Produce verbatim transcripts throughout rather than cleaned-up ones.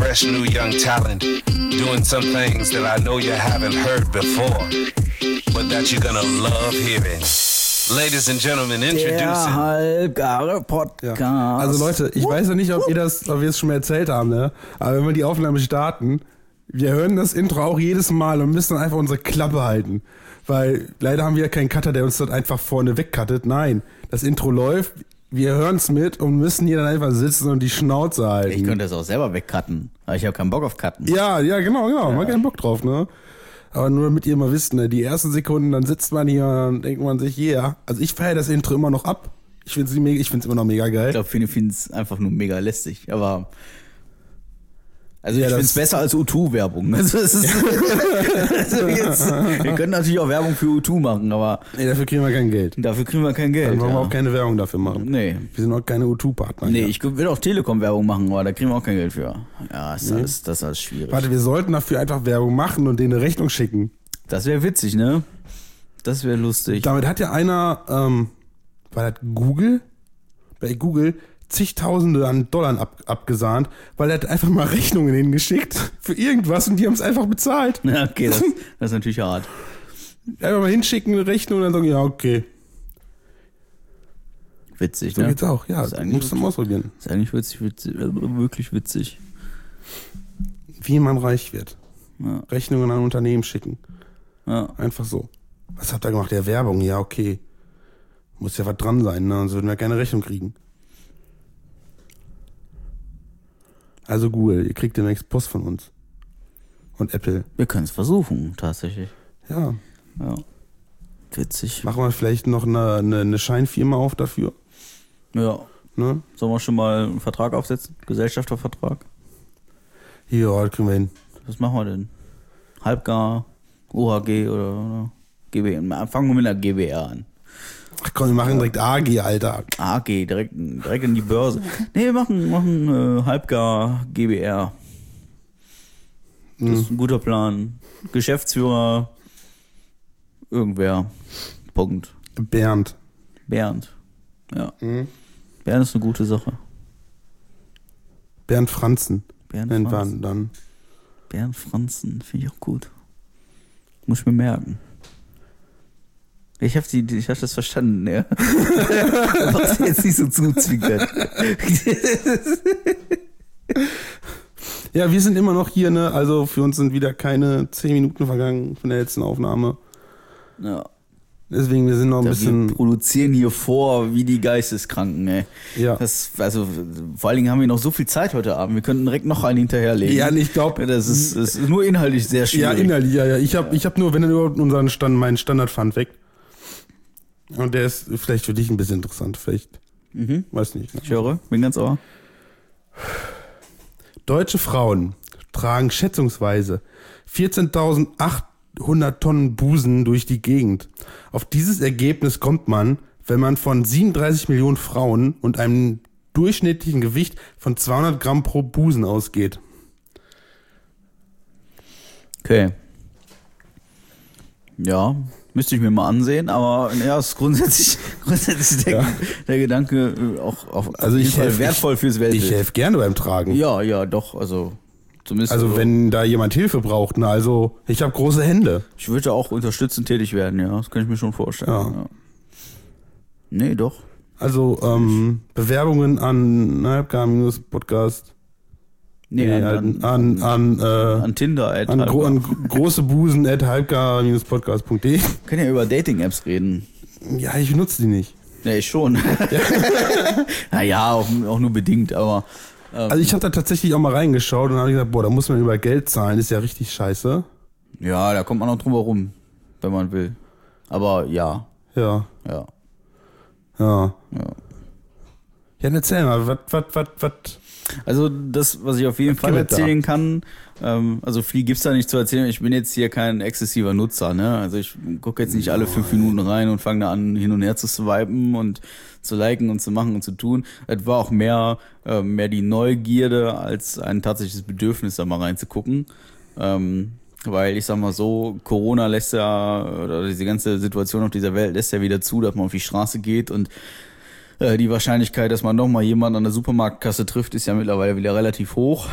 fresh new young talent doing some things that I know you haven't heard before, but that you're gonna love hearing. Ladies and Gentlemen, introducing. Der halbgare Podcast. Ja. Also Leute, ich uh, weiß ja nicht, ob uh. ihr das, ob wir es schon mal erzählt haben, ne? Aber wenn wir die Aufnahme starten, wir hören das Intro auch jedes Mal und müssen einfach unsere Klappe halten. Weil leider haben wir ja keinen Cutter, der uns das einfach vorne wegcuttet. Nein, das Intro läuft, wir hören es mit und müssen hier dann einfach sitzen und die Schnauze halten. Ich könnte das auch selber wegcutten, aber ich habe keinen Bock auf Cutten. Ja, ja, genau, genau, ja. Man hat keinen Bock drauf, ne? Aber nur damit ihr mal wisst, ne, die ersten Sekunden, dann sitzt man hier und denkt man sich, yeah. Also ich feiere das Intro immer noch ab. Ich finde es ich find's immer noch mega geil. Ich glaube, viele finden es einfach nur mega lästig, aber... Also ja, ich finde es besser als U zwei Werbung. Also es ist also jetzt, wir können natürlich auch Werbung für U zwei machen, aber... Nee, dafür kriegen wir kein Geld. Dafür kriegen wir kein Geld, Dann wollen ja. wir auch keine Werbung dafür machen. Nee. Wir sind auch keine U zwei Partner. Nee, ja. ich will auch Telekom-Werbung machen, aber da kriegen wir auch kein Geld für. Ja, ist nee. alles, das ist alles schwierig. Warte, wir sollten dafür einfach Werbung machen und denen eine Rechnung schicken. Das wäre witzig, ne? Das wäre lustig. Damit hat ja einer, ähm, war das Google? Bei Google zigtausende an Dollar ab, abgesahnt, weil er hat einfach mal Rechnungen hingeschickt für irgendwas und die haben es einfach bezahlt. Ja, okay, das, das ist natürlich hart. Einfach mal hinschicken, eine Rechnung und dann sagen, ja, okay. Witzig, so ne? So geht's auch, ja. Musst du mal ausprobieren. Ist eigentlich witzig, witzig, wirklich witzig. Wie man reich wird. Ja. Rechnungen an Unternehmen schicken. Ja. Einfach so. Was habt ihr gemacht? Ja, Werbung, ja, okay. Muss ja was dran sein, ne? Sonst würden wir keine Rechnung kriegen. Also Google, ihr kriegt demnächst Post von uns. Und Apple. Wir können es versuchen, tatsächlich. Ja. Ja. Witzig. Machen wir vielleicht noch eine, eine, eine Scheinfirma auf dafür? Ja. Ne? Sollen wir schon mal einen Vertrag aufsetzen? Gesellschaftervertrag? Ja, das kriegen wir hin. Was machen wir denn? Halbgar, O H G oder, oder G B R? Fangen wir mit einer G B R an. Ach komm, wir machen direkt A G, Alter. A G, direkt, direkt in die Börse. Nee, wir machen, machen äh, Halbgar G B R. Das ist ein guter Plan. Geschäftsführer, irgendwer. Punkt. Bernd. Bernd. Ja. Mhm. Bernd ist eine gute Sache. Bernd Franzen. Bernd Nennt Franzen. man dann. Bernd Franzen, finde ich auch gut. Muss ich mir merken. Ich habe die, ich hab das verstanden, ja. Was jetzt nicht so zuzwinkert. Ja, wir sind immer noch hier, ne? Also für uns sind wieder keine zehn Minuten vergangen von der letzten Aufnahme. Ja. Deswegen, wir sind noch ein Da bisschen... Wir produzieren hier vor wie die Geisteskranken, ey. Ja. Das, also, vor allen Dingen haben wir noch so viel Zeit heute Abend. Wir könnten direkt noch einen hinterherlegen. Ja, ich glaube... Das ist, das ist nur inhaltlich sehr schwierig. Ja, inhaltlich, ja, ja. Ich habe ich hab nur, wenn dann überhaupt unseren Stand, meinen Standard-Fund weg. Und der ist vielleicht für dich ein bisschen interessant, vielleicht. Mhm. Weiß nicht. Ne? Ich höre, bin ganz ohr. Deutsche Frauen tragen schätzungsweise vierzehntausendachthundert Tonnen Busen durch die Gegend. Auf dieses Ergebnis kommt man, wenn man von siebenunddreißig Millionen Frauen und einem durchschnittlichen Gewicht von zweihundert Gramm pro Busen ausgeht. Okay. Ja, müsste ich mir mal ansehen, aber ja, ist grundsätzlich, grundsätzlich der, ja. der Gedanke auch auf also jeden ich Fall helf, wertvoll ich, fürs Weltbild. Ich helfe gerne beim Tragen. Ja, ja, doch, also zumindest. Also so. Wenn da jemand Hilfe braucht, ne, also ich habe große Hände. Ich würde auch unterstützend tätig werden, ja, das kann ich mir schon vorstellen. Ja. Ja. Nee, doch. Also ähm, Bewerbungen an Halbgar-Podcast. Nee, nee, an, an, an, äh, an Tinder. At an, gro an große Busen at halbgar-podcast punkt de. Können ja über Dating-Apps reden. Ja, ich benutze die nicht. Ja, ich schon. Ja. Naja, auch, auch nur bedingt, aber... Ähm, also ich habe da tatsächlich auch mal reingeschaut und habe gesagt, boah, da muss man über Geld zahlen, ist ja richtig scheiße. Ja, da kommt man auch drum herum, wenn man will. Aber ja. Ja. Ja. Ja. Ja. Ja, dann erzähl mal, was, was, was, was... Also das, was ich auf jeden Fall erzählen kann, ähm, also viel gibt's da nicht zu erzählen. Ich bin jetzt hier kein exzessiver Nutzer, ne? Also ich gucke jetzt nicht alle fünf Minuten rein und fange da an, hin und her zu swipen und zu liken und zu machen und zu tun. Es war auch mehr, äh, mehr die Neugierde als ein tatsächliches Bedürfnis, da mal reinzugucken. Ähm, weil ich sag mal so, Corona lässt ja, oder diese ganze Situation auf dieser Welt lässt ja wieder zu, dass man auf die Straße geht und die Wahrscheinlichkeit, dass man noch mal jemanden an der Supermarktkasse trifft, ist ja mittlerweile wieder relativ hoch.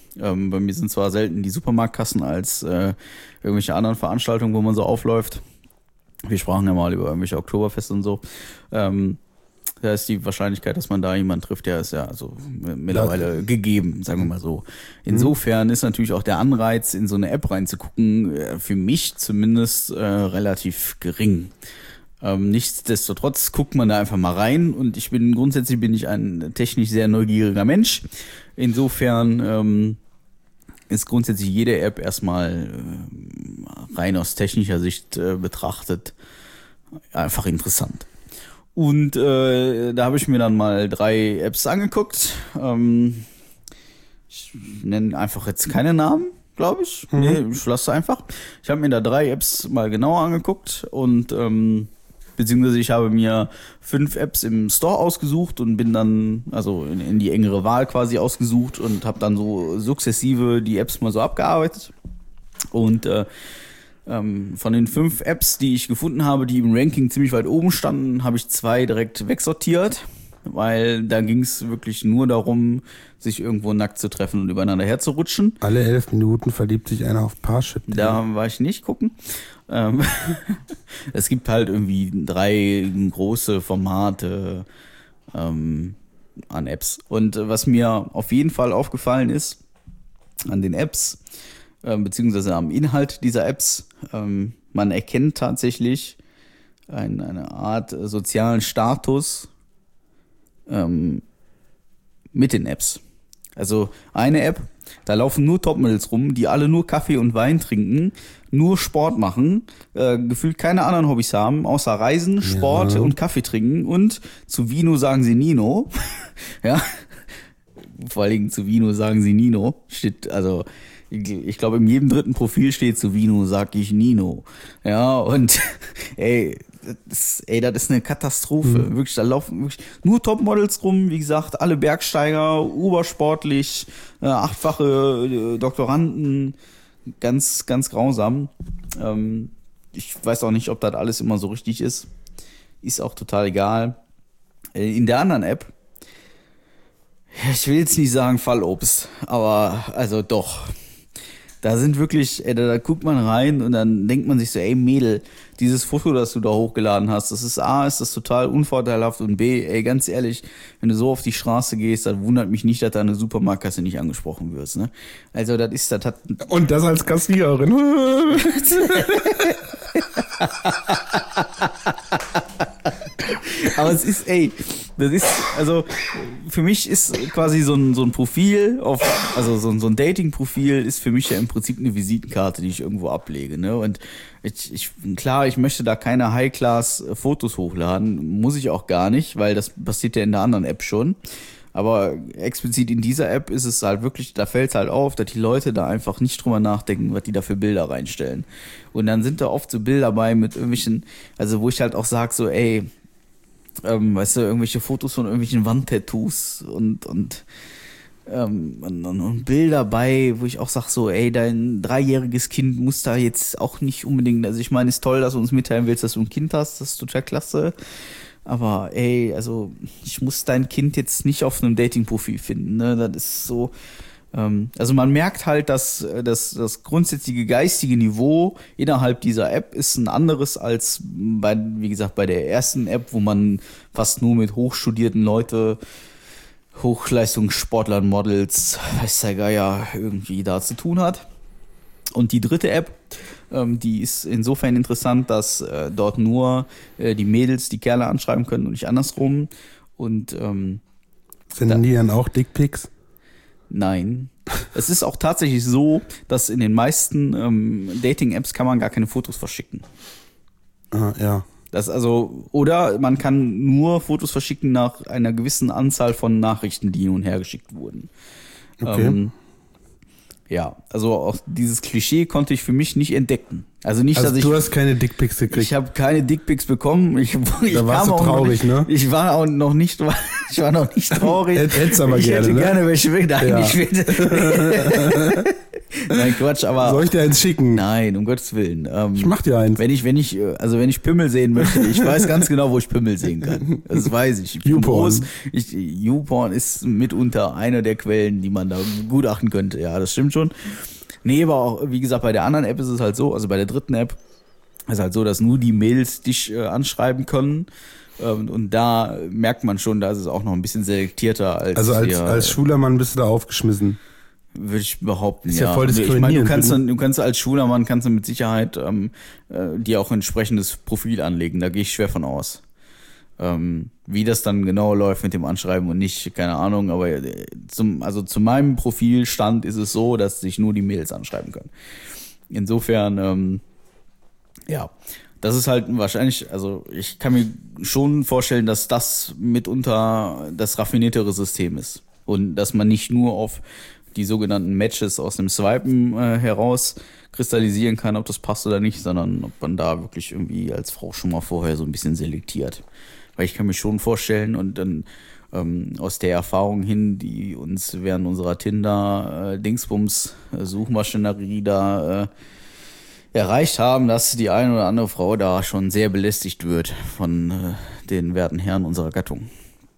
Ähm, bei mir sind zwar selten die Supermarktkassen als äh, irgendwelche anderen Veranstaltungen, wo man so aufläuft. Wir sprachen ja mal über irgendwelche Oktoberfeste und so. Ähm, da ist die Wahrscheinlichkeit, dass man da jemanden trifft, der ist ja also mittlerweile ja. gegeben, sagen wir mal so. Insofern mhm. ist natürlich auch der Anreiz, in so eine App reinzugucken, für mich zumindest äh, relativ gering. Ähm, nichtsdestotrotz guckt man da einfach mal rein und ich bin grundsätzlich bin ich ein technisch sehr neugieriger Mensch. Insofern ähm, ist grundsätzlich jede App erstmal äh, rein aus technischer Sicht äh, betrachtet einfach interessant. Und äh, da habe ich mir dann mal drei Apps angeguckt. Ähm, ich nenne einfach jetzt keine Namen, glaube ich. Mhm. Nee, ich lasse einfach. Ich habe mir da drei Apps mal genauer angeguckt und ähm, beziehungsweise ich habe mir fünf Apps im Store ausgesucht und bin dann also in, in die engere Wahl quasi ausgesucht und habe dann so sukzessive die Apps mal so abgearbeitet. Und äh, ähm, von den fünf Apps, die ich gefunden habe, die im Ranking ziemlich weit oben standen, habe ich zwei direkt wegsortiert, weil da ging es wirklich nur darum, sich irgendwo nackt zu treffen und übereinander herzurutschen. Alle elf Minuten verliebt sich einer auf Parship. Da war ich nicht gucken. Ähm, es gibt halt irgendwie drei große Formate ähm, an Apps. Und äh, was mir auf jeden Fall aufgefallen ist an den Apps, äh, beziehungsweise am Inhalt dieser Apps, ähm, man erkennt tatsächlich ein, eine Art äh, sozialen Status ähm, mit den Apps. Also eine App, da laufen nur Topmodels rum, die alle nur Kaffee und Wein trinken, nur Sport machen, äh, gefühlt keine anderen Hobbys haben, außer Reisen, Sport ja. und Kaffee trinken und zu Vino sagen sie Nino. Ja, vor allen Dingen zu Vino sagen sie Nino. Steht, also ich glaube, in jedem dritten Profil steht zu Vino sag ich Nino. Ja, und ey, das, ey, das ist eine Katastrophe. Mhm. Wirklich, da laufen wirklich nur Topmodels rum, wie gesagt, alle Bergsteiger, obersportlich, äh, achtfache äh, Doktoranden, ganz, ganz grausam. Ähm, ich weiß auch nicht, ob das alles immer so richtig ist. Ist auch total egal. Äh, in der anderen App, ich will jetzt nicht sagen Fallobst, aber also doch. Da sind wirklich, ey, da, da guckt man rein und dann denkt man sich so, ey Mädel, dieses Foto, das du da hochgeladen hast, das ist A, ist das total unvorteilhaft und B, ey, ganz ehrlich, wenn du so auf die Straße gehst, dann wundert mich nicht, dass deine Supermarktkasse nicht angesprochen wirst, ne? Also das ist, das hat... Und das als Kassiererin. Aber es ist, ey, das ist, also für mich ist quasi so ein, so ein Profil auf, also so ein, so ein Dating-Profil ist für mich ja im Prinzip eine Visitenkarte, die ich irgendwo ablege, ne? Und ich, ich, klar, ich möchte da keine High-Class-Fotos hochladen, muss ich auch gar nicht, weil das passiert ja in der anderen App schon. Aber explizit in dieser App ist es halt wirklich, da fällt es halt auf, dass die Leute da einfach nicht drüber nachdenken, was die da für Bilder reinstellen. Und dann sind da oft so Bilder bei mit irgendwelchen, also wo ich halt auch sag so, ey, ähm, weißt du, irgendwelche Fotos von irgendwelchen Wandtattoos und, und, ähm, und, und Bilder bei, wo ich auch sag so, ey, dein dreijähriges Kind muss da jetzt auch nicht unbedingt, also ich meine, ist toll, dass du uns mitteilen willst, dass du ein Kind hast, das ist total klasse. Aber ey, also ich muss dein Kind jetzt nicht auf einem Dating-Profil finden, ne? Das ist so, ähm, also man merkt halt, dass, dass das grundsätzliche geistige Niveau innerhalb dieser App ist ein anderes als bei, wie gesagt, bei der ersten App, wo man fast nur mit hochstudierten Leute, Hochleistungssportlern, Models, weiß der Geier, irgendwie da zu tun hat. Und die dritte App, ähm, die ist insofern interessant, dass äh, dort nur äh, die Mädels die Kerle anschreiben können und nicht andersrum. Und ähm, senden da, die dann auch Dickpics? Nein. Es ist auch tatsächlich so, dass in den meisten ähm, Dating-Apps kann man gar keine Fotos verschicken. Ah, ja. Das also, oder man kann nur Fotos verschicken nach einer gewissen Anzahl von Nachrichten, die hin und her geschickt wurden. Okay. Ähm, Ja, also auch dieses Klischee konnte ich für mich nicht entdecken. Also nicht, also dass ich... du hast keine Dickpics gekriegt? Ich habe keine Dickpics bekommen. Ich, ich da warst kam du traurig, nicht, ne? Ich war auch noch nicht, ich war noch nicht traurig. Hättest aber ich gerne, hätte ne? gerne welche. Nein, ja. ich will, Nein, Quatsch, aber. Soll ich dir eins schicken? Nein, um Gottes Willen. Ähm, ich mach dir eins. Wenn ich, wenn ich, also wenn ich Pimmel sehen möchte, ich weiß ganz genau, wo ich Pimmel sehen kann. Das weiß ich. Ich bin groß. Ich, YouPorn ist mitunter eine der Quellen, die man da begutachten könnte. Ja, das stimmt schon. Nee, aber auch, wie gesagt, bei der anderen App ist es halt so, also bei der dritten App ist halt so, dass nur die Mails dich äh, anschreiben können. Und, und da merkt man schon, da ist es auch noch ein bisschen selektierter als. Also als, der, als Schulermann bist du da aufgeschmissen. Würde ich behaupten, ist ja. ja voll diskriminierend. Ich meine, du kannst, du kannst als Schulermann kannst du mit Sicherheit ähm, äh, dir auch ein entsprechendes Profil anlegen. Da gehe ich schwer von aus. Ähm, wie das dann genau läuft mit dem Anschreiben und nicht, keine Ahnung. Aber äh, zum, also zu meinem Profilstand ist es so, dass sich nur die Mails anschreiben können. Insofern, ähm, ja, das ist halt wahrscheinlich, also ich kann mir schon vorstellen, dass das mitunter das raffiniertere System ist. Und dass man nicht nur auf die sogenannten Matches aus dem Swipen äh, heraus kristallisieren kann, ob das passt oder nicht, sondern ob man da wirklich irgendwie als Frau schon mal vorher so ein bisschen selektiert. Weil ich kann mir schon vorstellen und dann ähm, aus der Erfahrung hin, die uns während unserer Tinder-Dingsbums-Suchmaschinerie da äh, erreicht haben, dass die eine oder andere Frau da schon sehr belästigt wird von äh, den werten Herren unserer Gattung.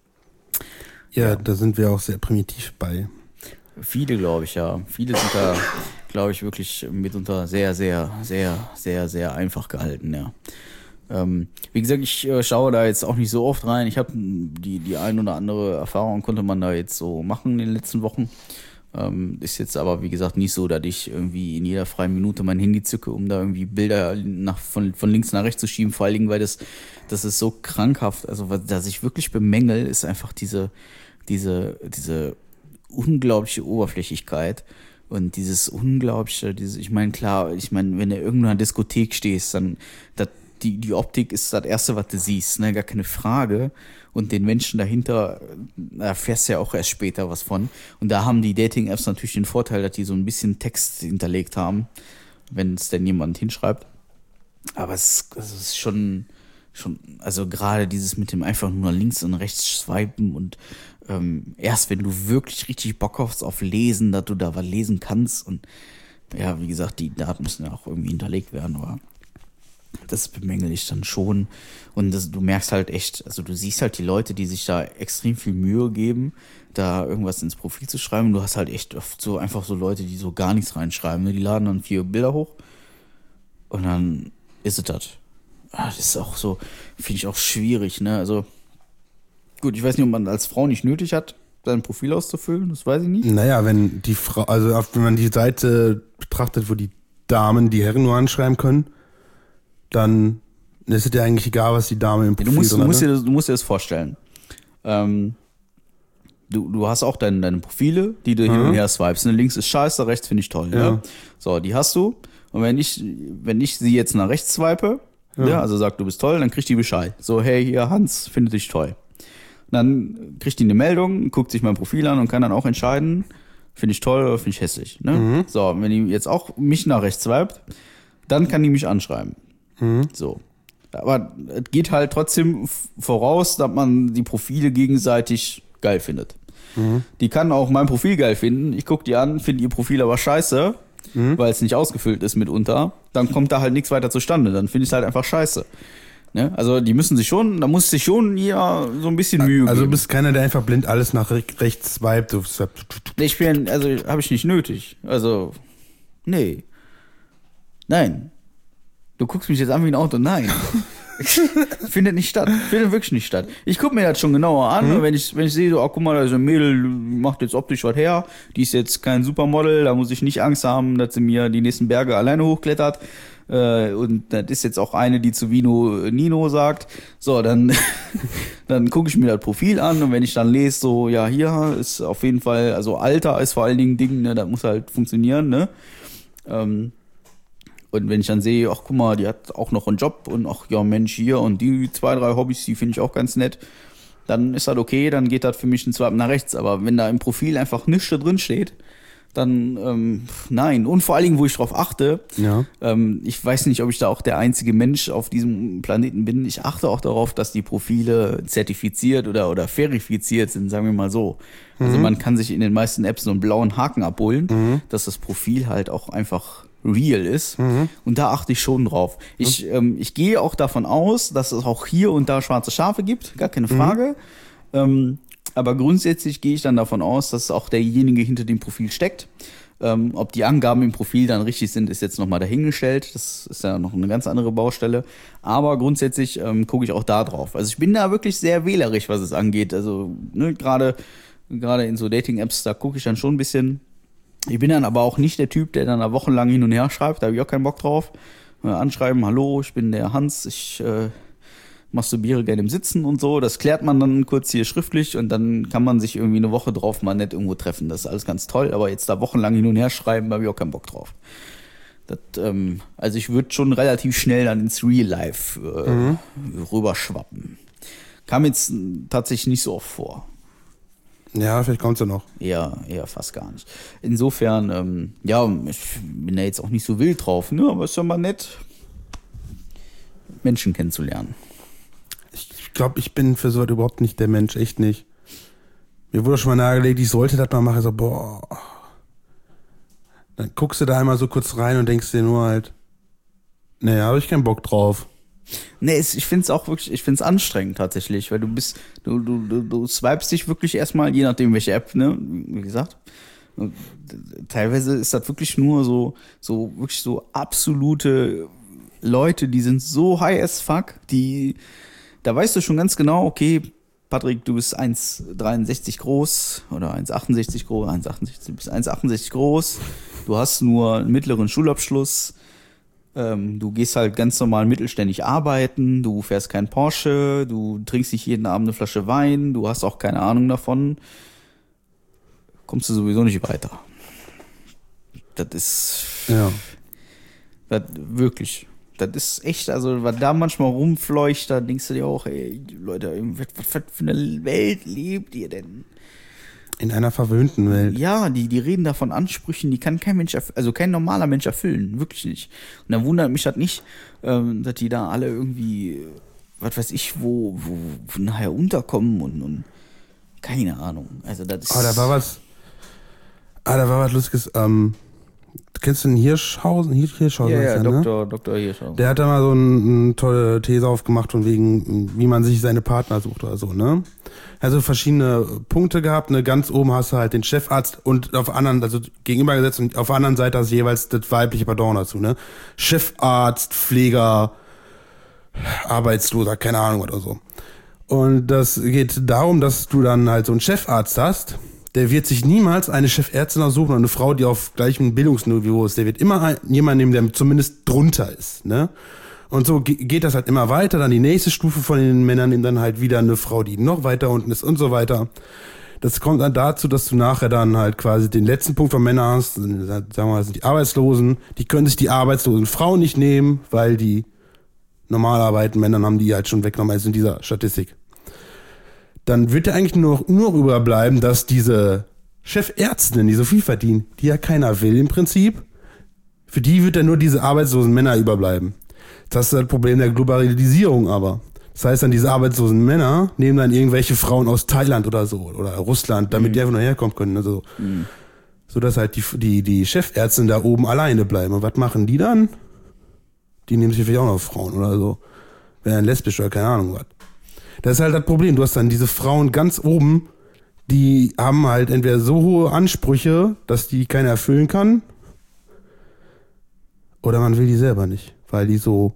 Ja, ja, da sind wir auch sehr primitiv bei. Viele, glaube ich, ja. Viele sind da, glaube ich, wirklich mitunter sehr, sehr, sehr, sehr, sehr einfach gehalten, ja. Ähm, wie gesagt, ich äh, schaue da jetzt auch nicht so oft rein. Ich habe die, die ein oder andere Erfahrung konnte man da jetzt so machen in den letzten Wochen. Ähm, ist jetzt aber, wie gesagt, nicht so, dass ich irgendwie in jeder freien Minute mein Handy zücke, um da irgendwie Bilder nach, von, von links nach rechts zu schieben. Vor allen Dingen, weil das, das ist so krankhaft. Also, was, was ich wirklich bemängel, ist einfach diese, diese, diese unglaubliche Oberflächlichkeit und dieses unglaubliche, dieses, ich meine, klar, ich meine, wenn du irgendwo in einer Diskothek stehst, dann, das, die, die Optik ist das Erste, was du siehst, ne, gar keine Frage. Und den Menschen dahinter erfährst du ja auch erst später was von. Und da haben die Dating-Apps natürlich den Vorteil, dass die so ein bisschen Text hinterlegt haben, wenn es denn jemand hinschreibt. Aber es, es ist schon, schon, also gerade dieses mit dem einfach nur links und rechts swipen und ähm, erst wenn du wirklich richtig Bock hast auf Lesen, dass du da was lesen kannst. Und ja, wie gesagt, die Daten müssen ja auch irgendwie hinterlegt werden, aber das bemängel ich dann schon. Und das, du merkst halt echt, also du siehst halt die Leute, die sich da extrem viel Mühe geben, da irgendwas ins Profil zu schreiben. Du hast halt echt oft so einfach so Leute, die so gar nichts reinschreiben. Ne? Die laden dann vier Bilder hoch und dann ist es das. Ah, das ist auch so, finde ich auch schwierig, ne? Also gut, ich weiß nicht, ob man als Frau nicht nötig hat, sein Profil auszufüllen, das weiß ich nicht. Naja, wenn die Frau, also wenn man die Seite betrachtet, wo die Damen die Herren nur anschreiben können, dann ist es ja eigentlich egal, was die Dame im Profil du musst, drin du musst hat. dir das, du musst dir das vorstellen. Ähm, du, du hast auch deine, deine Profile, die du mhm. hin und her swipest. Links ist scheiße, rechts finde ich toll. Ja. Ja? So, die hast du. Und wenn ich, wenn ich sie jetzt nach rechts swipe, ja. Ja, also sag, du bist toll, dann kriegt die Bescheid. So, hey, hier, Hans findet dich toll. Dann kriegt die eine Meldung, guckt sich mein Profil an und kann dann auch entscheiden, finde ich toll oder finde ich hässlich. Ne? Mhm. So, wenn die jetzt auch mich nach rechts swipet, dann kann die mich anschreiben. Mhm. So. Aber es geht halt trotzdem voraus, dass man die Profile gegenseitig geil findet. Mhm. Die kann auch mein Profil geil finden. Ich gucke die an, finde ihr Profil aber scheiße, mhm. weil es nicht ausgefüllt ist mitunter. Dann kommt da halt nichts weiter zustande. Dann finde ich es halt einfach scheiße. Ne? Also die müssen sich schon, da muss sich schon ja so ein bisschen Mühe also, geben. Also du bist keiner, der einfach blind alles nach rechts swipet. Ich bin, also habe ich nicht nötig. Also, nee. Nein. Du guckst mich jetzt an wie ein Auto. Nein. Findet nicht statt. Findet wirklich nicht statt. Ich gucke mir das schon genauer an. Mhm. Wenn ich, wenn ich sehe, so, oh, guck mal, da ist ein Mädel, macht jetzt optisch was her. Die ist jetzt kein Supermodel. Da muss ich nicht Angst haben, dass sie mir die nächsten Berge alleine hochklettert. Äh, und das ist jetzt auch eine, die zu Vino Nino sagt. So, dann, dann gucke ich mir das Profil an. Und wenn ich dann lese, so, ja, hier ist auf jeden Fall, also Alter ist vor allen Dingen Ding, ne, das muss halt funktionieren, ne. Ähm, Und wenn ich dann sehe, ach guck mal, die hat auch noch einen Job und ach ja Mensch hier und die zwei, drei Hobbys, die finde ich auch ganz nett, dann ist das okay, dann geht das für mich ein Swipe nach rechts. Aber wenn da im Profil einfach nichts da drin steht, dann ähm, nein. Und vor allen Dingen, wo ich drauf achte, Ja. ähm, ich weiß nicht, ob ich da auch der einzige Mensch auf diesem Planeten bin. Ich achte auch darauf, dass die Profile zertifiziert oder, oder verifiziert sind, sagen wir mal so. Also man kann sich in den meisten Apps so einen blauen Haken abholen, mhm. dass das Profil halt auch einfach real ist. Mhm. Und da achte ich schon drauf. Ich, mhm. ähm, ich gehe auch davon aus, dass es auch hier und da schwarze Schafe gibt, gar keine Frage. Mhm. Ähm, aber grundsätzlich gehe ich dann davon aus, dass auch derjenige hinter dem Profil steckt. Ähm, ob die Angaben im Profil dann richtig sind, ist jetzt nochmal dahingestellt. Das ist ja noch eine ganz andere Baustelle. Aber grundsätzlich ähm, gucke ich auch da drauf. Also ich bin da wirklich sehr wählerisch, was es angeht. Also ne, gerade gerade in so Dating-Apps, da gucke ich dann schon ein bisschen. Ich bin dann aber auch nicht der Typ, der dann da wochenlang hin und her schreibt. Da habe ich auch keinen Bock drauf. Äh, anschreiben, hallo, ich bin der Hans, ich äh, masturbiere gerne im Sitzen und so. Das klärt man dann kurz hier schriftlich und dann kann man sich irgendwie eine Woche drauf mal nett irgendwo treffen. Das ist alles ganz toll, aber jetzt da wochenlang hin und her schreiben, da habe ich auch keinen Bock drauf. Das, ähm, also ich würde schon relativ schnell dann ins Real Life äh, mhm. rüberschwappen. Kam jetzt tatsächlich nicht so oft vor. Ja, vielleicht kommt's ja noch. Ja, eher fast gar nicht. Insofern, ähm, ja, ich bin da jetzt auch nicht so wild drauf, ne? Aber es ist ja mal nett, Menschen kennenzulernen. Ich glaube, ich bin für sowas überhaupt nicht der Mensch, echt nicht. Mir wurde schon mal nahegelegt, ich sollte das mal machen. So, boah. Dann guckst du da einmal so kurz rein und denkst dir nur halt, nee, habe ich keinen Bock drauf. Nee, es, ich find's auch wirklich, ich find's anstrengend tatsächlich, weil du bist, du, du, du, du swipest dich wirklich erstmal, je nachdem welche App, ne, wie gesagt. Und teilweise ist das wirklich nur so, so, wirklich so absolute Leute, die sind so high as fuck, die, da weißt du schon ganz genau, okay, Patrick, du bist eins Komma dreiundsechzig groß oder eins Komma achtundsechzig groß, eins Komma achtundsechzig, du bist eins Komma achtundsechzig groß, du hast nur einen mittleren Schulabschluss, ähm, du gehst halt ganz normal mittelständig arbeiten, du fährst kein Porsche, du trinkst nicht jeden Abend eine Flasche Wein, du hast auch keine Ahnung davon, kommst du sowieso nicht weiter. Das ist ja. Das wirklich. Das ist echt, also was da manchmal rumfleucht, da denkst du dir auch, ey, Leute, was, was für eine Welt lebt ihr denn? In einer verwöhnten Welt. Ja, die, die reden da von Ansprüchen, die kann kein Mensch, erf- also kein normaler Mensch erfüllen, wirklich nicht. Und dann wundert mich das nicht, ähm, dass die da alle irgendwie, was weiß ich, wo, wo, wo nachher unterkommen und, und keine Ahnung. Also das ist. Ah, da war was. Ah, da war was Lustiges. Ähm, kennst du den Hirschhausen? Hirschhausen ja, ja, ja, Doktor, ne? Doktor Hirschhausen. Der hat da mal so eine, eine tolle These aufgemacht von wegen, wie man sich seine Partner sucht oder so, ne? Also verschiedene Punkte gehabt, ne? Ganz oben hast du halt den Chefarzt und auf anderen, also gegenübergesetzt und auf der anderen Seite hast du jeweils das weibliche Pardon dazu, ne? Chefarzt, Pfleger, Arbeitsloser, keine Ahnung oder so. Und das geht darum, dass du dann halt so einen Chefarzt hast, der wird sich niemals eine Chefärztin aussuchen oder eine Frau, die auf gleichem Bildungsniveau ist. Der wird immer jemanden nehmen, der zumindest drunter ist, ne? Und so geht das halt immer weiter. Dann die nächste Stufe von den Männern nehmen dann halt wieder eine Frau, die noch weiter unten ist und so weiter. Das kommt dann dazu, dass du nachher dann halt quasi den letzten Punkt von Männern hast. Sagen wir mal, das sind die Arbeitslosen. Die können sich die arbeitslosen Frauen nicht nehmen, weil die normal arbeiten Männern haben die halt schon weggenommen, also in dieser Statistik. Dann wird ja eigentlich nur noch, nur noch überbleiben, dass diese Chefärztinnen, die so viel verdienen, die ja keiner will im Prinzip, für die wird dann nur diese arbeitslosen Männer überbleiben. Das ist das Problem der Globalisierung aber. Das heißt dann, diese arbeitslosen Männer nehmen dann irgendwelche Frauen aus Thailand oder so, oder Russland, damit mhm. die einfach nur herkommen können. Also, mhm. so dass halt die, die, die Chefärztinnen da oben alleine bleiben. Und was machen die dann? Die nehmen sich vielleicht auch noch Frauen oder so. Wären lesbisch oder keine Ahnung was. Das ist halt das Problem. Du hast dann diese Frauen ganz oben, die haben halt entweder so hohe Ansprüche, dass die keiner erfüllen kann, oder man will die selber nicht, weil die so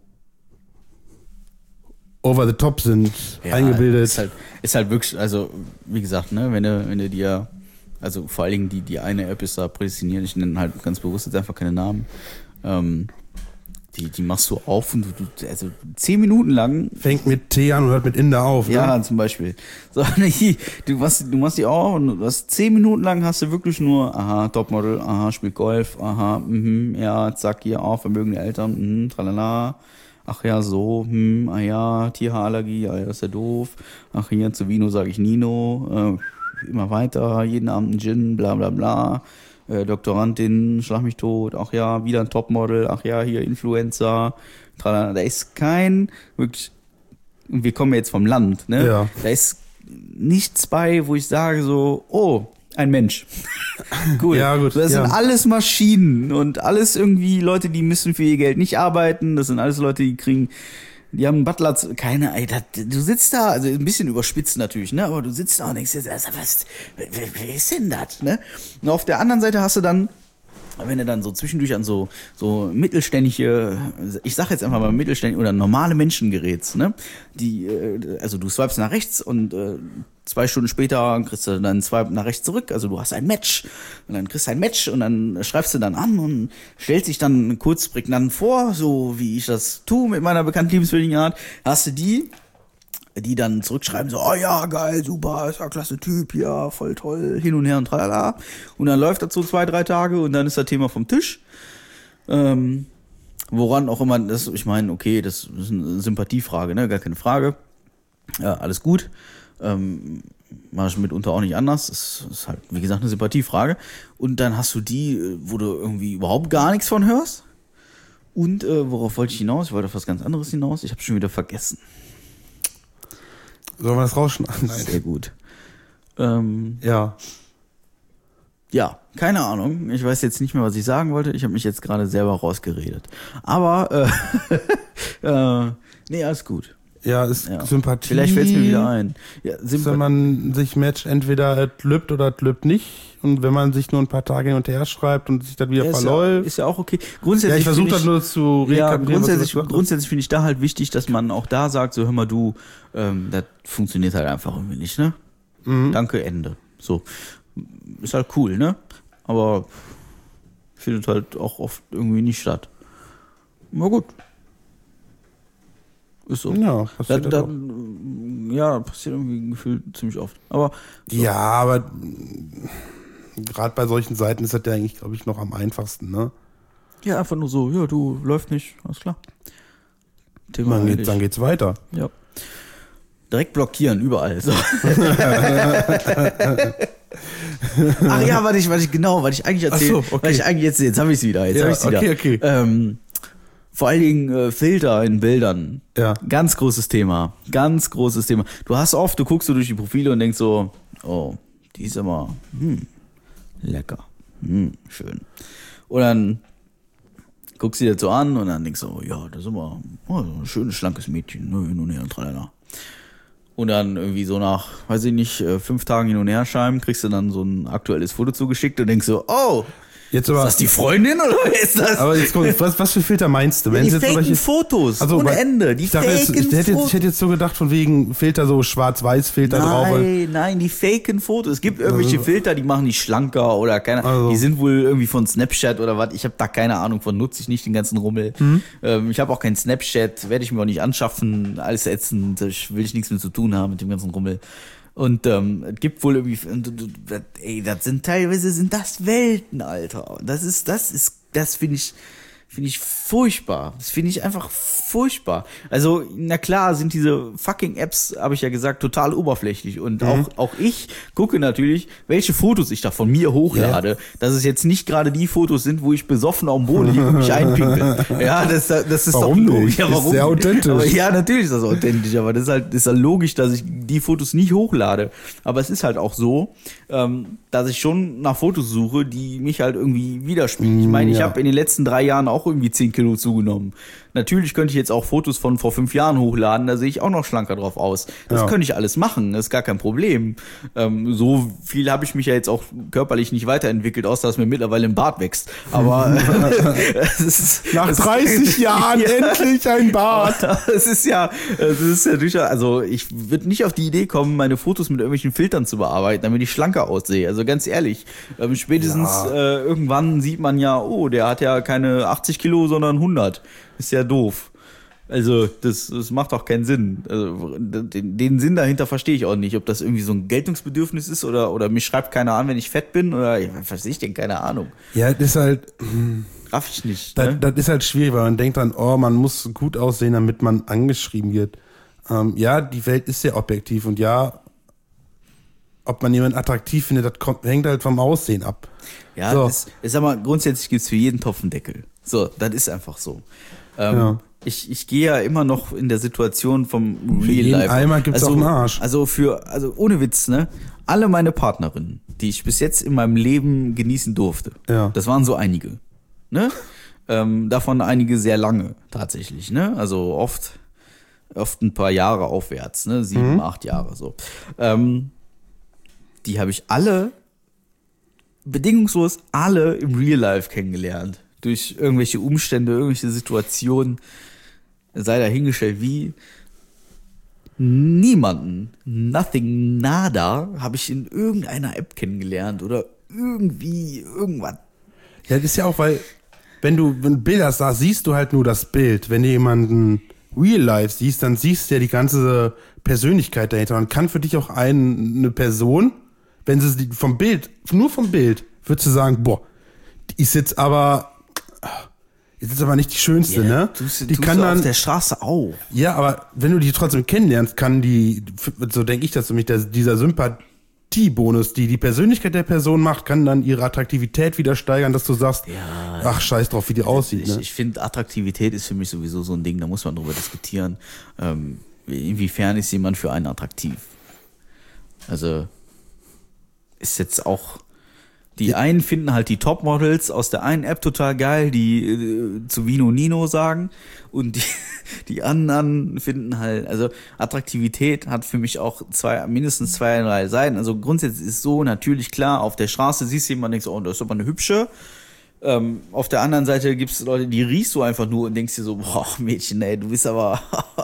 over the top sind, ja, eingebildet. Ist halt, ist halt wirklich, also wie gesagt, ne, wenn du, wenn du dir, also vor allen Dingen die, die eine App ist da prädestiniert, ich nenne halt ganz bewusst jetzt einfach keine Namen, ähm, Die, die machst du auf und du, du, also zehn Minuten lang. Fängt mit T an und hört mit Inder auf, ne? Ja, zum Beispiel. So, du machst, du machst die auf und du hast zehn Minuten lang hast du wirklich nur, aha, Topmodel, aha, spielt Golf, aha, mhm, ja, zack, hier auf, vermögende Eltern, mhm, tralala. Ach ja, so, hm, ah ja, Tierhaarallergie, ja, das ist ja doof. Ach hier, zu Vino sage ich Nino, äh, immer weiter, jeden Abend ein Gin, bla bla bla. äh, Doktorandin, schlag mich tot, ach ja, wieder ein Topmodel, ach ja, hier Influencer, tralala. Da ist kein, wirklich, wir kommen jetzt vom Land, ne? Ja. Da ist nichts bei, wo ich sage so, oh, ein Mensch. Cool. Ja, gut. Das ja. sind alles Maschinen und alles irgendwie Leute, die müssen für ihr Geld nicht arbeiten. Das sind alles Leute, die kriegen, die haben einen Butler, keine, ey, das, du sitzt da, also ein bisschen überspitzt natürlich, ne, aber du sitzt da und denkst jetzt, also was, wer, wer ist denn das, ne? Und auf der anderen Seite hast du dann, wenn du dann so zwischendurch an so, so mittelständische, ich sag jetzt einfach mal mittelständische oder normale Menschen gerätst, ne, die, also du swipest nach rechts und äh, zwei Stunden später kriegst du dann Swipe nach rechts zurück, also du hast ein Match und dann kriegst du ein Match und dann schreibst du dann an und stellst dich dann kurz prägnant vor, so wie ich das tue mit meiner bekannten liebenswürdigen Art, hast du die, die dann zurückschreiben, so, oh ja, geil, super, ist ja klasse Typ, ja, voll toll, hin und her und tralala. Und dann läuft das so zwei, drei Tage und dann ist das Thema vom Tisch. Ähm, woran auch immer, das, ich meine, okay, das ist eine Sympathiefrage, ne, gar keine Frage. Ja, alles gut. Ähm, mache ich mitunter auch nicht anders. Das ist halt, wie gesagt, eine Sympathiefrage. Und dann hast du die, wo du irgendwie überhaupt gar nichts von hörst. Und äh, worauf wollte ich hinaus? Ich wollte auf was ganz anderes hinaus. Ich habe schon wieder vergessen. Sollen wir das rausschneiden? Nein. Sehr gut. Ähm, Ja. ja, keine Ahnung. Ich weiß jetzt nicht mehr, was ich sagen wollte. Ich habe mich jetzt gerade selber rausgeredet. Aber, äh, äh, nee, alles gut. Ja, ist Ja. Sympathie. Vielleicht fällt es mir wieder ein. Ja, Wenn Sympathie. man sich matcht, entweder es lübt oder es lübt nicht. Und wenn man sich nur ein paar Tage hin und her schreibt und sich dann wieder Ja, ist, ja, verläuft. ist ja auch okay. Grundsätzlich Ja, ich versuche find das nur zu Ja, rekapitulieren, was grundsätzlich, du gesagt hast. grundsätzlich finde ich da halt wichtig, dass man auch da sagt, so hör mal du, ähm, das funktioniert halt einfach irgendwie nicht, ne? Mhm. Danke, Ende. So. Ist halt cool, ne? Aber findet halt auch oft irgendwie nicht statt. Na gut. Ist so. Ja, Da, passiert das da, auch. ja, passiert irgendwie gefühlt ziemlich oft. Aber so. Ja, aber gerade bei solchen Seiten ist das ja eigentlich, glaube ich, noch am einfachsten, ne? Ja, einfach nur so, ja, du, läuft nicht, alles klar. Thema Dann, geht, erledigt. dann geht's weiter. Ja. Direkt blockieren, überall. So. Ach ja, warte ich, warte ich, genau, was ich eigentlich erzähle. Ach so, okay. Was ich eigentlich jetzt, jetzt habe ich es wieder, jetzt Ja, habe ich es wieder. okay, okay. Ähm, vor allen Dingen äh, Filter in Bildern. Ja. Ganz großes Thema. Ganz großes Thema. Du hast oft, du guckst so durch die Profile und denkst so, oh, die ist immer, hm, lecker. Hm, schön. Und dann guckst du dir das so an und dann denkst du, oh, ja, das ist immer oh, ein schönes, schlankes Mädchen. Ne, hin und her und tralala. Und dann irgendwie so nach, weiß ich nicht, äh, fünf Tagen hin und her schreiben, kriegst du dann so ein aktuelles Foto zugeschickt und denkst so, oh, Jetzt ist aber, das die Freundin oder wer ist das? aber jetzt kommt, was, was für Filter meinst du? Wenn die es jetzt faken solche- Fotos, Also, ohne weil- Ende. Die ich, dachte jetzt, faken ich, hätte jetzt, ich Fotos. hätte jetzt so gedacht, von wegen Filter, so Schwarz-Weiß-Filter drauf. weil- Nein, nein, die faken Fotos. Es gibt irgendwelche Also- Filter, die machen die schlanker oder keine Also- Die sind wohl irgendwie von Snapchat oder was. Ich habe da keine Ahnung von, nutze ich nicht den ganzen Rummel. Mhm. Ähm, ich habe auch kein Snapchat, werde ich mir auch nicht anschaffen. Alles ätzend, ich will ich nichts mehr zu tun haben mit dem ganzen Rummel. Und ähm, es gibt wohl irgendwie, und, und, und, ey, das sind teilweise sind das Welten, Alter. Das ist, das ist, das finde ich, finde ich furchtbar. Das finde ich einfach furchtbar. Also, na klar, sind diese fucking Apps, habe ich ja gesagt, total oberflächlich. Und Mhm. auch, auch ich gucke natürlich, welche Fotos ich da von mir hochlade. Dass es jetzt nicht gerade die Fotos sind, wo ich besoffen auf dem Boden liege und mich einpinkel. Ja, das, das ist Warum doch nicht? Ja, Ist warum? sehr authentisch. Aber ja, natürlich ist das authentisch, aber das ist halt, das ist halt logisch, dass ich die Fotos nicht hochlade. Aber es ist halt auch so, ähm, dass ich schon nach Fotos suche, die mich halt irgendwie widerspiegeln. Ich meine, ich Ja. habe in den letzten drei Jahren auch irgendwie zehn Kilo zugenommen. Natürlich könnte ich jetzt auch Fotos von vor fünf Jahren hochladen, da sehe ich auch noch schlanker drauf aus. Das Ja. könnte ich alles machen, das ist gar kein Problem. Ähm, so viel habe ich mich ja jetzt auch körperlich nicht weiterentwickelt, außer dass mir mittlerweile ein Bart wächst. Aber es ist, Nach es- dreißig Jahren Ja. endlich ein Bart. Es ist ja, es ist ja durchaus, also ich würde nicht auf die Idee kommen, meine Fotos mit irgendwelchen Filtern zu bearbeiten, damit ich schlanker aussehe. Also ganz ehrlich, ähm, spätestens Ja. äh, irgendwann sieht man ja, oh, der hat ja keine achtzig Kilo, sondern hundert. Ist ja doof. Also das, das macht auch keinen Sinn. Also, den, den Sinn dahinter verstehe ich auch nicht, ob das irgendwie so ein Geltungsbedürfnis ist oder oder mich schreibt keiner an, wenn ich fett bin oder ja, was weiß ich denn, keine Ahnung. Ja, das ist halt, Raff ich nicht. das, Ne? das ist halt schwierig, weil man denkt dann, oh, man muss gut aussehen, damit man angeschrieben wird. Ähm, ja, die Welt ist sehr objektiv und ja, ob man jemanden attraktiv findet, das kommt, hängt halt vom Aussehen ab. Ja, so. das, ich sag mal, grundsätzlich gibt's für jeden Topf einen Deckel. So, das ist einfach so. Ähm, Ja. Ich, ich gehe ja immer noch in der Situation vom Für Real jeden Life. Eimer gibt's also, auch einen Arsch. Also für, also ohne Witz, ne? Alle meine Partnerinnen, die ich bis jetzt in meinem Leben genießen durfte, Ja. das waren so einige, ne? ähm, davon einige sehr lange tatsächlich, ne? Also oft, oft ein paar Jahre aufwärts, ne? Sieben, mhm. acht Jahre so. Ähm, die habe ich alle bedingungslos alle im Real Life kennengelernt. Durch irgendwelche Umstände, irgendwelche Situationen, sei dahingestellt wie. Niemanden, nothing, nada, habe ich in irgendeiner App kennengelernt oder irgendwie irgendwas. Ja, das ist ja auch, weil, wenn du wenn Bilder sahst, siehst du halt nur das Bild. Wenn du jemanden Real Life siehst, dann siehst du ja die ganze Persönlichkeit dahinter. Und kann für dich auch ein, eine Person, wenn sie vom Bild, nur vom Bild, würdest du sagen, boah, die ist jetzt aber, ist jetzt aber nicht die schönste, Ja, ne? tust du- die tust kann du dann auf der Straße auch. Ja, aber wenn du die trotzdem kennenlernst, kann die, so denke ich das für mich, der, dieser Sympathiebonus, die die Persönlichkeit der Person macht, kann dann ihre Attraktivität wieder steigern, dass du sagst, Ja, ach, scheiß drauf, wie die aussieht. Ich, Ne? ich finde, Attraktivität ist für mich sowieso so ein Ding, da muss man drüber diskutieren. Ähm, inwiefern ist jemand für einen attraktiv? Also, ist jetzt auch. Die einen finden halt die Topmodels aus der einen App total geil, die äh, zu Vino Nino sagen. Und die, die anderen finden halt, also Attraktivität hat für mich auch zwei, mindestens zwei, drei Seiten. Also grundsätzlich ist so natürlich klar, auf der Straße siehst du jemanden und denkst, oh, das ist aber eine hübsche. Ähm, auf der anderen Seite gibt es Leute, die riechst du einfach nur und denkst dir so, boah, Mädchen, ey, du bist aber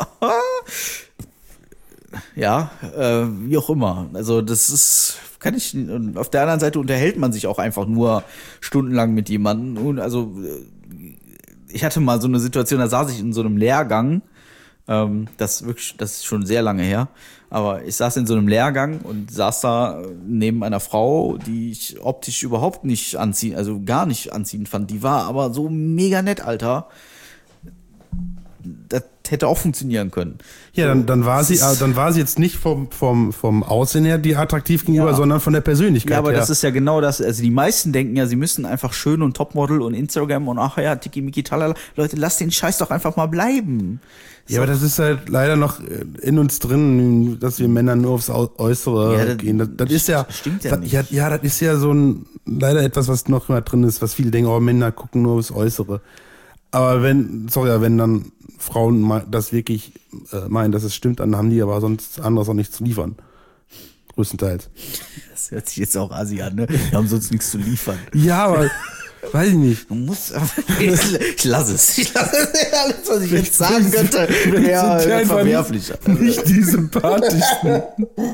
ja, äh, wie auch immer. Also das ist, kann ich, und auf der anderen Seite unterhält man sich auch einfach nur stundenlang mit jemandem. Und also ich hatte mal so eine Situation, da saß ich in so einem Lehrgang, ähm, das wirklich, das ist schon sehr lange her, aber ich saß in so einem Lehrgang und saß da neben einer Frau, die ich optisch überhaupt nicht anziehen, also gar nicht anziehend fand. Die war aber so mega nett, Alter. Das hätte auch funktionieren können. Ja, dann, dann war sie, äh, dann war sie jetzt nicht vom, vom, vom Aussehen her die attraktiv gegenüber, Ja. sondern von der Persönlichkeit Ja, aber her. das ist ja genau das. Also die meisten denken ja, sie müssen einfach schön und Topmodel und Instagram und ach ja, Tiki-Miki, talala. Leute, lasst den Scheiß doch einfach mal bleiben. Ja, aber das ist halt leider noch in uns drin, dass wir Männer nur aufs Au- Äußere Ja, das- gehen. Das, das ist ja, das stimmt ja das, nicht. Ja, ja, das ist ja so ein, leider etwas, was noch immer drin ist, was viele denken, oh, Männer gucken nur aufs Äußere. Aber wenn, sorry, wenn dann Frauen mal das wirklich äh, meinen, dass es stimmt, dann haben die aber sonst anderes auch nichts zu liefern. Größtenteils. Das hört sich jetzt auch assi an, ne? Wir haben sonst nichts zu liefern. Ja, aber weiß ich nicht. Du musst, ich, ich lasse es. Ich lasse es. Alles, was ich jetzt sagen könnte, Sind die wäre einfach verwerflich. Nicht die sympathischsten.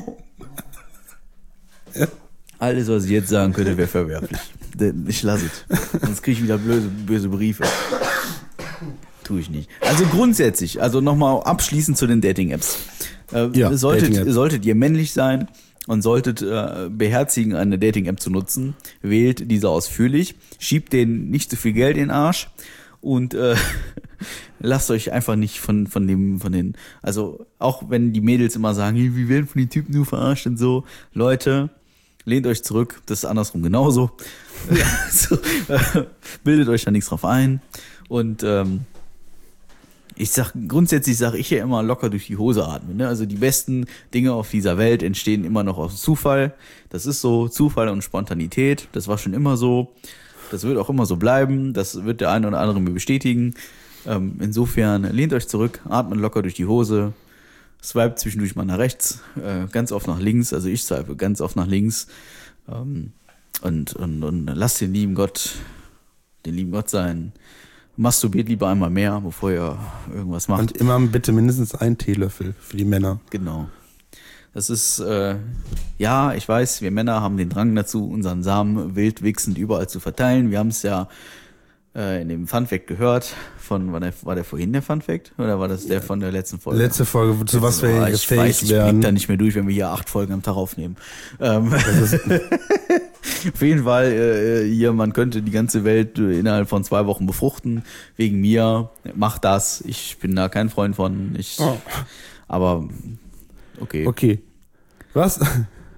Alles, was ich jetzt sagen könnte, wäre verwerflich. Ich lasse es. Sonst kriege ich wieder böse, böse Briefe. Tue ich nicht. Also grundsätzlich, also nochmal abschließend zu den Dating-Apps. Äh, Ja, solltet, Dating-Apps. solltet ihr männlich sein und solltet äh, beherzigen, eine Dating-App zu nutzen, wählt diese ausführlich, schiebt denen nicht zu viel Geld in den Arsch und äh, lasst euch einfach nicht von von dem von den, also auch wenn die Mädels immer sagen, "Hey, wir werden von den Typen nur verarscht und so, Leute, lehnt euch zurück, das ist andersrum genauso. so, äh, bildet euch da nichts drauf ein und ähm, ich sag, grundsätzlich sage ich ja immer locker durch die Hose atmen. Ne? Also die besten Dinge auf dieser Welt entstehen immer noch aus Zufall. Das ist so, Zufall und Spontanität. Das war schon immer so. Das wird auch immer so bleiben. Das wird der eine oder andere mir bestätigen. Ähm, insofern lehnt euch zurück, atmet locker durch die Hose, swipet zwischendurch mal nach rechts, äh, ganz oft nach links. Also ich swipe ganz oft nach links. Ähm, und, und, und lasst den lieben Gott, den lieben Gott sein. Masturbiert lieber einmal mehr, bevor ihr irgendwas macht. Und immer bitte mindestens einen Teelöffel für die Männer. Genau. Das ist, äh, ja, ich weiß, wir Männer haben den Drang dazu, unseren Samen wild wichsend überall zu verteilen. Wir haben es ja äh, in dem Funfact gehört. Von, war der, war der vorhin der Funfact? Oder war das der von der letzten Folge? Letzte Folge, zu was wir Oh, jetzt ich fähig weiß, ich blick werden. da nicht mehr durch, wenn wir hier acht Folgen am Tag aufnehmen. Ähm, auf jeden Fall, äh, hier, man könnte die ganze Welt äh, innerhalb von zwei Wochen befruchten. Wegen mir. Macht das. Ich bin da kein Freund von. Ich, Oh. aber, okay. Okay. Was?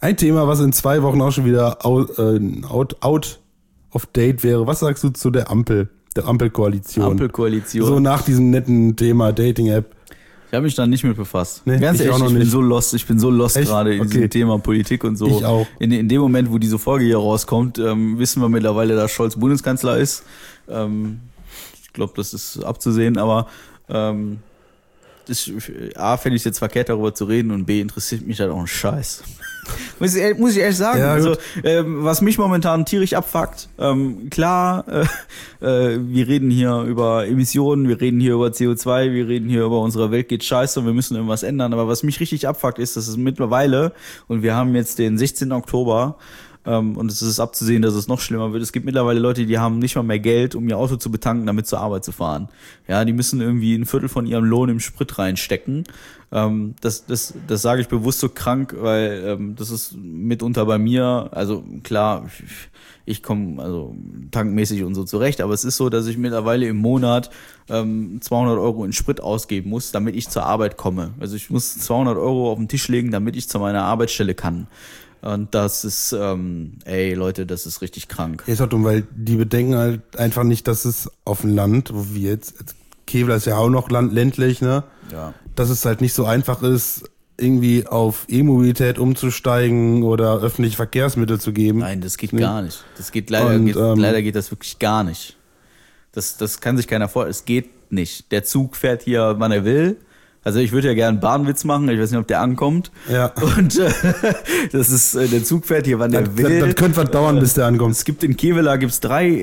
Ein Thema, was in zwei Wochen auch schon wieder out, äh, out, out of date wäre. Was sagst du zu der Ampel, der Ampelkoalition? Ampelkoalition. So nach diesem netten Thema Dating-App. Ich habe mich da nicht mit befasst. Nee, Ganz ich ehrlich, auch noch ich bin nicht. so lost, ich bin so lost Echt? gerade in Okay. diesem Thema Politik und so. Ich auch. In, in dem Moment, wo diese Folge hier rauskommt, ähm, wissen wir mittlerweile, dass Scholz Bundeskanzler ist. Ähm, ich glaube, das ist abzusehen, aber ähm, das, A, fände ich es jetzt verkehrt, darüber zu reden, und B, interessiert mich halt auch ein Scheiß. muss, ich, muss ich ehrlich sagen. Ja, also, ähm, was mich momentan tierisch abfuckt, ähm, klar, äh, äh, wir reden hier über Emissionen, wir reden hier über C O zwei, wir reden hier über unsere Welt geht scheiße und wir müssen irgendwas ändern. Aber was mich richtig abfuckt, ist, dass es mittlerweile, und wir haben jetzt den sechzehnten Oktober, Um, und es ist abzusehen, dass es noch schlimmer wird. Es gibt mittlerweile Leute, die haben nicht mal mehr Geld, um ihr Auto zu betanken, damit zur Arbeit zu fahren. Ja, die müssen irgendwie ein Viertel von ihrem Lohn im Sprit reinstecken. Um, das, das, das sage ich bewusst so krank, weil um, das ist mitunter bei mir, also klar, ich komme also tankmäßig und so zurecht, aber es ist so, dass ich mittlerweile im Monat um, zweihundert Euro in Sprit ausgeben muss, damit ich zur Arbeit komme. Also ich muss zweihundert Euro auf den Tisch legen, damit ich zu meiner Arbeitsstelle kann. Und das ist, ähm, ey Leute, das ist richtig krank. Ja, ist auch dumm, weil die bedenken halt einfach nicht, dass es auf dem Land, wo wir jetzt, Kevlar ist ja auch noch land, ländlich, ne? Ja. Dass es halt nicht so einfach ist, irgendwie auf E-Mobilität umzusteigen oder öffentliche Verkehrsmittel zu geben. Nein, das geht Nee. gar nicht. Das geht leider, Und, geht, ähm, leider geht das wirklich gar nicht. Das, das kann sich keiner vorstellen. Es geht nicht. Der Zug fährt hier, wann er will. Also ich würde ja gerne einen Bahnwitz machen, ich weiß nicht, ob der ankommt. Ja. Und äh, das ist, äh, der Zug fährt hier, wann der Das, will. das, das könnte was dauern, bis der ankommt. Es gibt in Kevela gibt's drei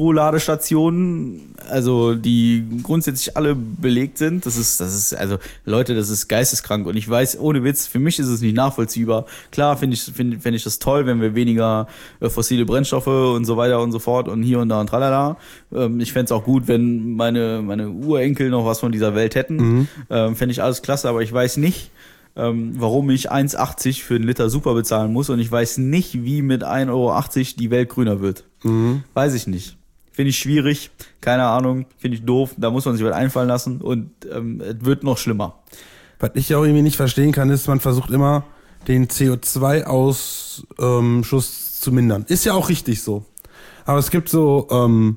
Elektroladestationen, also die grundsätzlich alle belegt sind. Das ist, das ist, also Leute, das ist geisteskrank. Und ich weiß, ohne Witz, für mich ist es nicht nachvollziehbar. Klar finde ich, finde find ich das toll, wenn wir weniger äh, fossile Brennstoffe und so weiter und so fort und hier und da und tralala. Ähm, ich fände es auch gut, wenn meine, meine Urenkel noch was von dieser Welt hätten. Mhm. Ähm, fände ich alles klasse, aber ich weiß nicht, ähm, warum ich eins achtzig für einen Liter Super bezahlen muss, und ich weiß nicht, wie mit ein Euro achtzig die Welt grüner wird. Mhm. Weiß ich nicht. Finde ich schwierig, keine Ahnung, finde ich doof, da muss man sich was einfallen lassen, und ähm, es wird noch schlimmer. Was ich auch irgendwie nicht verstehen kann, ist, man versucht immer, den C O zwei Ausschuss ähm, zu mindern. Ist ja auch richtig so. Aber es gibt so ähm,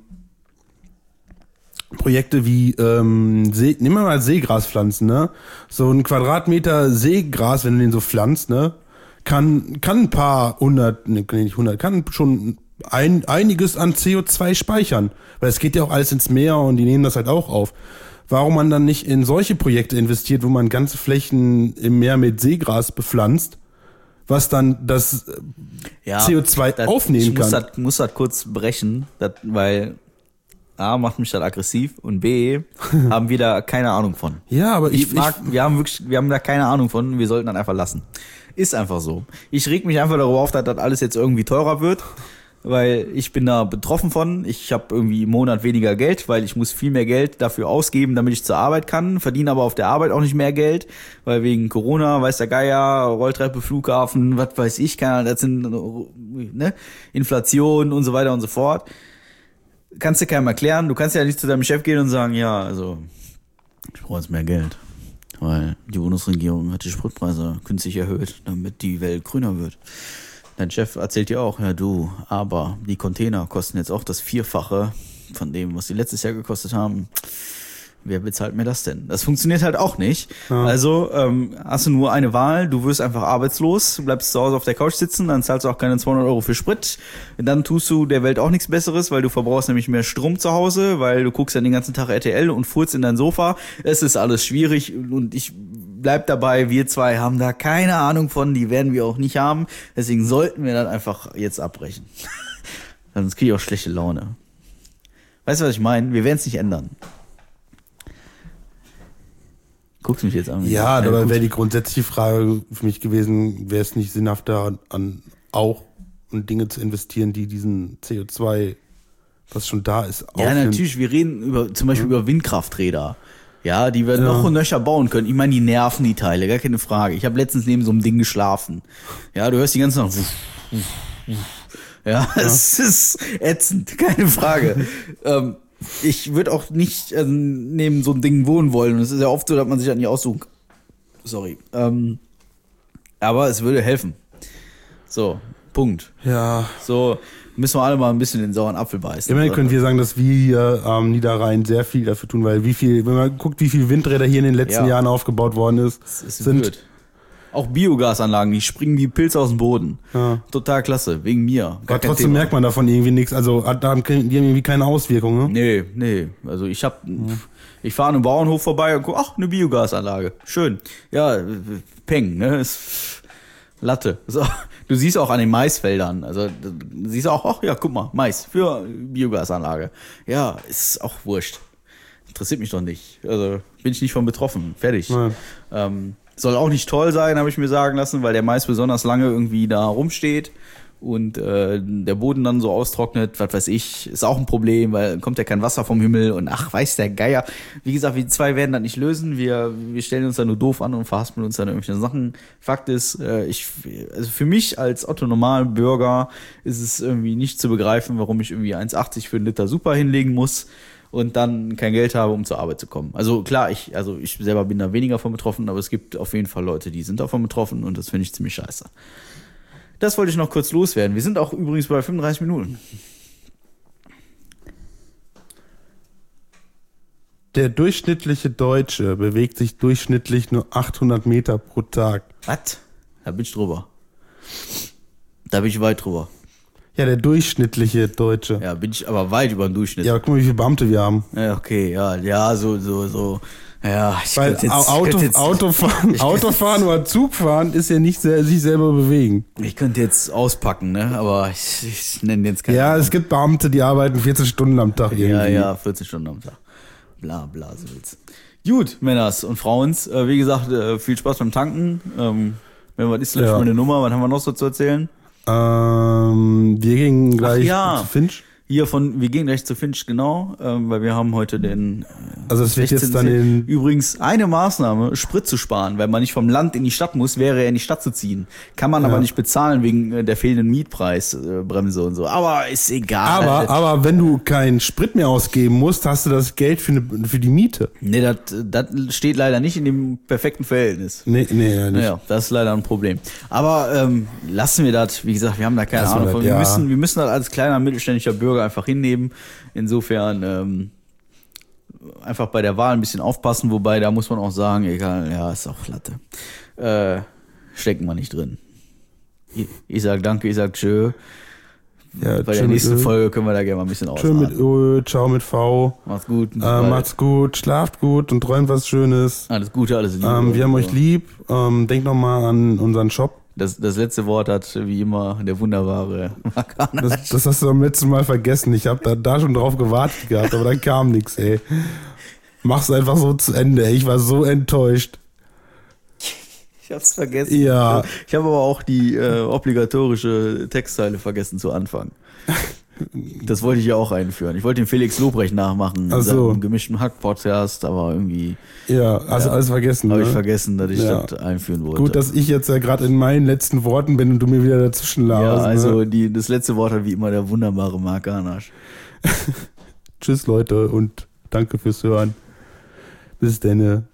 Projekte wie, ähm, See, nehmen wir mal Seegraspflanzen, ne? So ein Quadratmeter Seegras, wenn du den so pflanzt, ne? Kann, kann ein paar hundert, ne, nicht hundert, kann schon ein, einiges an C O zwei speichern. Weil es geht ja auch alles ins Meer und die nehmen das halt auch auf. Warum man dann nicht in solche Projekte investiert, wo man ganze Flächen im Meer mit Seegras bepflanzt, was dann das ja, C O zwei das, aufnehmen ich muss kann? Das, muss das kurz brechen, das, weil A, macht mich das aggressiv, und B, haben wir da keine Ahnung von. Ja, aber ich, ich mag, ich wir haben wirklich, wir haben da keine Ahnung von, wir sollten dann einfach lassen. Ist einfach so. Ich reg mich einfach darüber auf, dass das alles jetzt irgendwie teurer wird, weil ich bin da betroffen von. Ich habe irgendwie im Monat weniger Geld, weil ich muss viel mehr Geld dafür ausgeben, damit ich zur Arbeit kann, verdiene aber auf der Arbeit auch nicht mehr Geld, weil wegen Corona, weiß der Geier, Rolltreppe, Flughafen, was weiß ich, keine Ahnung, das sind, ne, Inflation und so weiter und so fort. Kannst du keinem erklären, du kannst ja nicht zu deinem Chef gehen und sagen, ja, also ich brauche jetzt mehr Geld, weil die Bundesregierung hat die Spritpreise künstlich erhöht, damit die Welt grüner wird. Dein Chef erzählt dir auch, ja du, aber die Container kosten jetzt auch das Vierfache von dem, was die letztes Jahr gekostet haben. Wer bezahlt mir das denn? Das funktioniert halt auch nicht. Ja. Also ähm, hast du nur eine Wahl, du wirst einfach arbeitslos, bleibst zu Hause auf der Couch sitzen, dann zahlst du auch keine zweihundert Euro für Sprit. Dann tust du der Welt auch nichts Besseres, weil du verbrauchst nämlich mehr Strom zu Hause, weil du guckst dann den ganzen Tag R T L und furzt in dein Sofa. Es ist alles schwierig, und ich bleib dabei, wir zwei haben da keine Ahnung von, die werden wir auch nicht haben. Deswegen sollten wir dann einfach jetzt abbrechen. Sonst kriege ich auch schlechte Laune. Weißt du, was ich meine? Wir werden es nicht ändern. Guckst mich jetzt an. Ja, ja, aber wäre die grundsätzliche Frage für mich gewesen, wäre es nicht sinnhafter, an auch und Dinge zu investieren, die diesen C O zwei, was schon da ist, ja, aufnimmt. natürlich, wir reden über zum Beispiel mhm. über Windkrafträder. Ja, die wir ja. noch und nöcher bauen können. Ich meine, die nerven die Teile, gar keine Frage. Ich habe letztens neben so einem Ding geschlafen. Ja, du hörst die ganze Nacht. Ja, ja. Es ist ätzend, keine Frage. ähm, Ich würde auch nicht äh, neben so einem Ding wohnen wollen. Und es ist ja oft so, dass man sich das nicht aussuchen kann. Sorry. Ähm, aber es würde helfen. So, Punkt. Ja. So müssen wir alle mal ein bisschen den sauren Apfel beißen. Immerhin können wir sagen, dass wir hier am Niederrhein sehr viel dafür tun, weil wie viel, wenn man guckt, wie viele Windräder hier in den letzten Ja. Jahren aufgebaut worden ist, Das ist sind blöd. Auch Biogasanlagen, die springen wie Pilze aus dem Boden. Ja. Total klasse, wegen mir. Gar aber kein trotzdem Thema. merkt man davon irgendwie nichts. Also hat- da haben die haben irgendwie keine Auswirkungen. Ne? Nee, nee. Also ich hab, ich fahre an einem Bauernhof vorbei und guck, ach, eine Biogasanlage. Schön. Ja, äh, Peng, ne? Ist Latte. So. Du siehst auch an den Maisfeldern. Also du siehst auch, ach ja, guck mal, Mais für Biogasanlage. Ja, ist auch wurscht. Interessiert mich doch nicht. Also bin ich nicht von betroffen. Fertig. Nein. Ähm, soll auch nicht toll sein, habe ich mir sagen lassen, weil der Mais besonders lange irgendwie da rumsteht und äh, der Boden dann so austrocknet, was weiß ich, ist auch ein Problem, weil kommt ja kein Wasser vom Himmel und ach, weiß der Geier. Wie gesagt, wir zwei werden das nicht lösen, wir, wir stellen uns da nur doof an und verhaspeln uns dann irgendwelche Sachen. Fakt ist, äh, ich, also für mich als Otto-Normalbürger ist es irgendwie nicht zu begreifen, warum ich irgendwie eins achtzig für einen Liter Super hinlegen muss und dann kein Geld habe, um zur Arbeit zu kommen. Also klar, ich, also ich selber bin da weniger von betroffen, aber es gibt auf jeden Fall Leute, die sind davon betroffen und das finde ich ziemlich scheiße. Das wollte ich noch kurz loswerden. Wir sind auch übrigens bei fünfunddreißig Minuten. Der durchschnittliche Deutsche bewegt sich durchschnittlich nur achthundert Meter pro Tag. Was? Da bin ich drüber. Da bin ich weit drüber. Ja, der durchschnittliche Deutsche. Ja, bin ich aber weit über den Durchschnitt. Ja, guck mal, wie viele Beamte wir haben. Ja, okay, ja, ja, so, so, so. Ja, ich Weil könnte jetzt, Auto, ich könnte jetzt, Autofahren, ich- Autofahren oder Zugfahren ist ja nicht sehr, sich selber bewegen. ich könnte jetzt auspacken, ne, aber ich, ich nenne jetzt keinen. Ja, es gibt Beamte, die arbeiten vierzehn Stunden am Tag irgendwie. Ja, ja, vierzehn Stunden am Tag. Bla, bla, so will's. Gut, Männers und Frauens, äh, wie gesagt, äh, viel Spaß beim Tanken. Ähm, wenn was ist, gleich Ja. mal eine Nummer. Was haben wir noch so zu erzählen? Ähm, wir gehen gleich ja. zu Finch. Hier von, wir gehen gleich zu Finch, genau, ähm, weil wir haben heute den Also es wird jetzt dann sechzehnten in, Übrigens eine Maßnahme, Sprit zu sparen, weil man nicht vom Land in die Stadt muss, wäre in die Stadt zu ziehen. Kann man Ja. aber nicht bezahlen wegen äh, der fehlenden Mietpreisbremse und so. Aber ist egal. aber, aber wenn du keinen Sprit mehr ausgeben musst, hast du das Geld für, eine, für die Miete. Nee, das das steht leider nicht in dem perfekten Verhältnis. Nee, nee, ja, nicht. Naja, das ist leider ein Problem. Aber ähm, lassen wir das, wie gesagt, wir haben da keine Lassen wir Ahnung das, von. Wir ja. müssen, wir müssen das als kleiner mittelständischer Bürger einfach hinnehmen. Insofern ähm, einfach bei der Wahl ein bisschen aufpassen, wobei da muss man auch sagen, egal, ja, ist auch Latte. Äh, stecken wir nicht drin. Ich, ich sag danke, ich sag tschö. Ja, Bei tschö der mit nächsten Ö. Folge können wir da gerne mal ein bisschen Tschö mit ausatmen. Ö, ciao mit V. Macht's gut. Äh, macht's gut, schlaft gut und träumt was Schönes. Alles Gute, alles Liebe. Ähm, wir haben euch So. lieb. Ähm, denkt nochmal an unseren Shop. Das, das letzte Wort hat wie immer der wunderbare Markana. Das, das hast du beim letzten Mal vergessen. Ich habe da, da schon drauf gewartet gehabt, aber dann kam nichts, ey. Mach's einfach so zu Ende, ey. Ich war so enttäuscht. Ich hab's vergessen. Ja. Ich habe aber auch die äh, obligatorische Textzeile vergessen zu Anfang. Das wollte ich ja auch einführen. Ich wollte den Felix Lobrecht nachmachen. Ach so. Im gemischten Hack-Podcast, aber irgendwie Ja, also Ja. alles vergessen. habe ne? ich vergessen, dass ich Ja. das einführen wollte. Gut, dass ich jetzt ja gerade in meinen letzten Worten bin und du mir wieder dazwischen ja, laberst. also Ne? die, das letzte Wort hat wie immer der wunderbare Mark Anasch. Tschüss, Leute, und danke fürs Hören. Bis denne.